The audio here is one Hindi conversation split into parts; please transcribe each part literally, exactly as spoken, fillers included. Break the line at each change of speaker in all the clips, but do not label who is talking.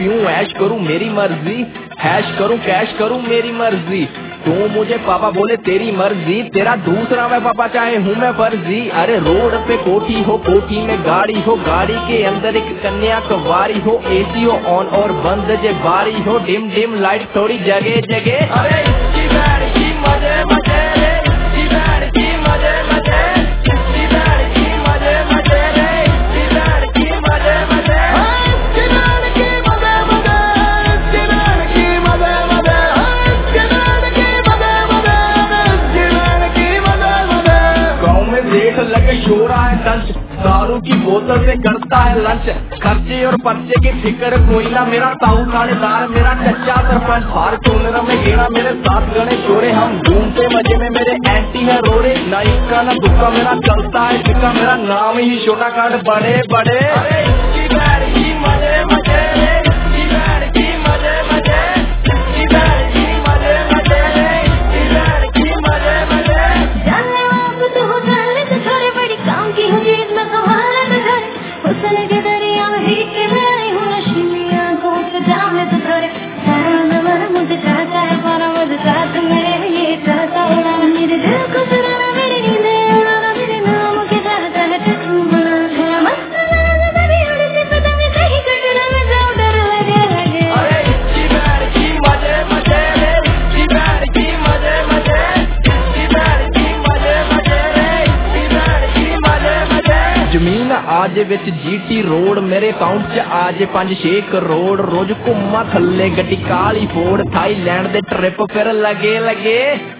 पीऊं ऐश करूं मेरी मर्जी, हैश करूं कैश करूं मेरी मर्जी। तू मुझे पापा बोले तेरी मर्जी, तेरा दूसरा मैं पापा चाहे हूँ मैं फर्जी। अरे रोड पे कोठी हो, कोठी में गाड़ी हो, गाड़ी के अंदर एक कन्या कवारी हो, एसी हो ऑन और बंद जे बारी हो, डिम डिम लाइट थोड़ी जगह जगह। अरे इसकी बैड की मजे मजे रे, इसकी बैड की मजे मजे, इसकी बैड की मजे मजे रे, इसकी बैड की मजे मजे, इसकी बैड की मजे मजे, इसकी बैड की मजे मजे, इसकी बैड की मजे मजे, इसकी बैड की मजे मजे। गाँव में देख लगे छोरा है टंच, दारू की बोतल से करता है लंच, खर्चे और पर्चे की फिक्र कोई ना, मेरा ताऊ थानेदार मेरा चच्चा सरपंच, हार चोनरा में गेड़ा मेरे साथ गणे चोरे, हम घूमते मजे में मेरे एंटी है रोड़े, ना इक्का ना दुक्का मेरा चलता है सिक्का, मेरा नाम ही छोटा कांड बड़े बड़े। अरे इसकी बैड की मजे मजे रे, इसकी बैड की मजे मजे, इसकी बैड की मजे मजे रे, इसकी बैड की मजे मजे।
जानने वाला तो हो जाने तो छोरे बड़ी काम की हो चीज में कमाल है तुझे, हुस्न के दरिया में ही के मैं हूँ नशीली आंखों से जाने तो छोरे, सारा नमन मुझे चाहता है पर मुझे साथ मेरे ये चाहता है, मेरे दिल को चुराना मेरी नींदें उड़ाना मेरे नाम के चाहता है टकूमा, थोड़ा मस्त लगा मेरी उड़ती पतंग कहीं कटना में जाओ डर लगे लगे। अरे
इसकी बैड की मजे मजे रे, इसकी बैड की मजे मजे, इसकी बैड की मजे मजे रे, इसकी बैड की मजे मजे। जमीन आज विच जीटी रोड, मेरे अकाउंट च आज पांच छे करोड़, रोज घुम्मा थल्ले गड्डी काली फोड़, थाईलैंड दे ट्रिप फिर लगे लगे।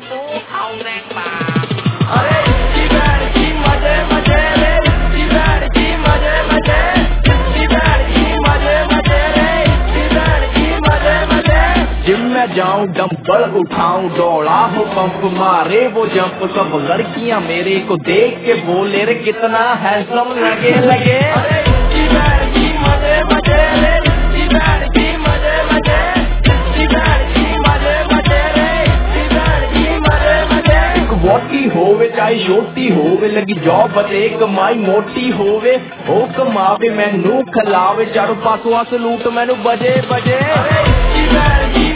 अरे इसकी बैड की मजे मजे रे, इसकी बैड की मजे मजे, इसकी बैड की मजे मजे रे, इसकी बैड की मजे मजे। जिम में जाऊं डंबल उठाऊं, दौड़ा हो पंप मारे वो जंप, सब लड़कियां मेरे को देख के बोले रे कितना हैंडसम लगे लगे। अरे इसकी बैड की मजे मजे रे, इसकी बैड की मजे मजे, इसकी बैड की मजे मजे रे, इसकी बैड की मजे मजे। एक वोटी होवे चाहे छोटी होवे, लगी जॉब बते कमाई मोटी होवे, ओ कमावे मैनू खिलावे, चारों पासों सलूट मैनू बजे बजे। अरे इसकी बैड की